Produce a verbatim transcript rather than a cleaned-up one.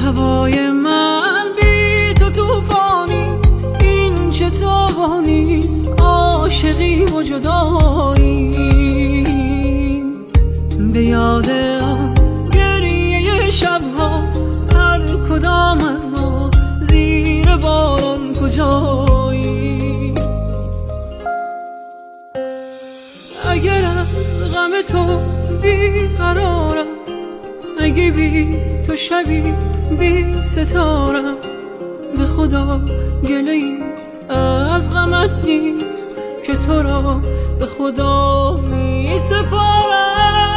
هوای من بی تو توفانیست، این چه توانیست، عاشقی و جدایی. به یاد آن گریه شبها هر کدام از ما زیر باران کجایی. اگر از غم تو بیقرارم، اگه بی تو شبی بی ستارم، به خدا گله‌ای از غمت نیست که تو را به خدا می سپارم.